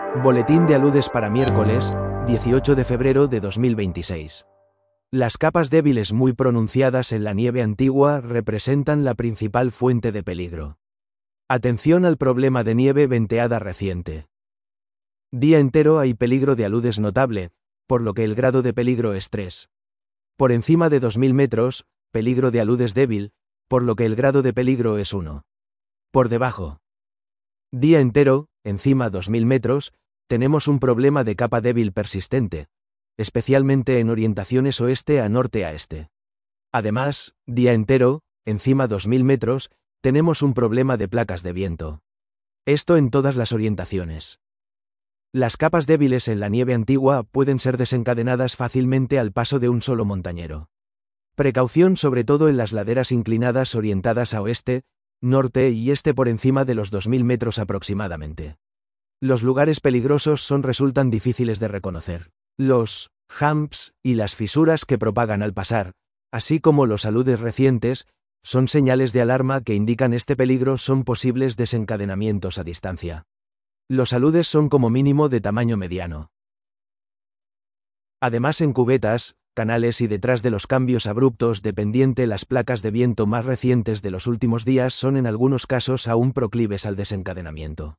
Boletín de aludes para miércoles, 18 de febrero de 2026. Las capas débiles muy pronunciadas en la nieve antigua representan la principal fuente de peligro. Atención al problema de nieve venteada reciente. Día entero hay peligro de aludes notable, por lo que el grado de peligro es 3. Por encima de 2000 metros, peligro de aludes débil, por lo que el grado de peligro es 1. Por debajo. Día entero, encima 2000 metros, tenemos un problema de capa débil persistente, especialmente en orientaciones oeste a norte a este. Además, día entero, encima 2000 metros, tenemos un problema de placas de viento. Esto en todas las orientaciones. Las capas débiles en la nieve antigua pueden ser desencadenadas fácilmente al paso de un solo montañero. Precaución sobre todo en las laderas inclinadas orientadas a oeste, norte y este por encima de los 2000 metros aproximadamente. Los lugares peligrosos resultan difíciles de reconocer. Los humps y las fisuras que propagan al pasar, así como los aludes recientes, son señales de alarma que indican este peligro. Son posibles desencadenamientos a distancia. Los aludes son como mínimo de tamaño mediano. Además, en cubetas, canales y detrás de los cambios abruptos de pendiente, las placas de viento más recientes de los últimos días son en algunos casos aún proclives al desencadenamiento.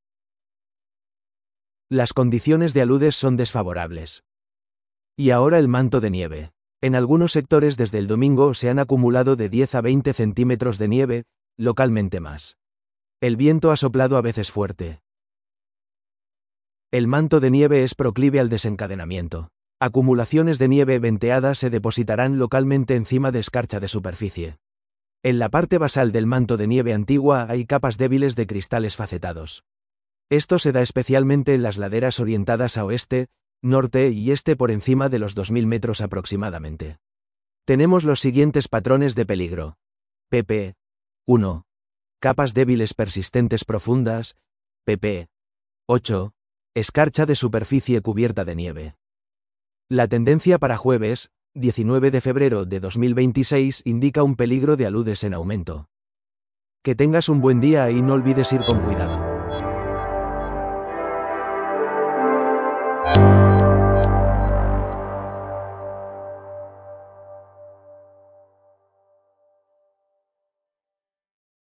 Las condiciones de aludes son desfavorables. Y ahora el manto de nieve. En algunos sectores desde el domingo se han acumulado de 10 a 20 centímetros de nieve, localmente más. El viento ha soplado a veces fuerte. El manto de nieve es proclive al desencadenamiento. Acumulaciones de nieve venteada se depositarán localmente encima de escarcha de superficie. En la parte basal del manto de nieve antigua hay capas débiles de cristales facetados. Esto se da especialmente en las laderas orientadas a oeste, norte y este por encima de los 2000 metros aproximadamente. Tenemos los siguientes patrones de peligro. pp. 1. Capas débiles persistentes profundas. pp. 8. Escarcha de superficie cubierta de nieve. La tendencia para jueves, 19 de febrero de 2026, indica un peligro de aludes en aumento. Que tengas un buen día y no olvides ir con cuidado.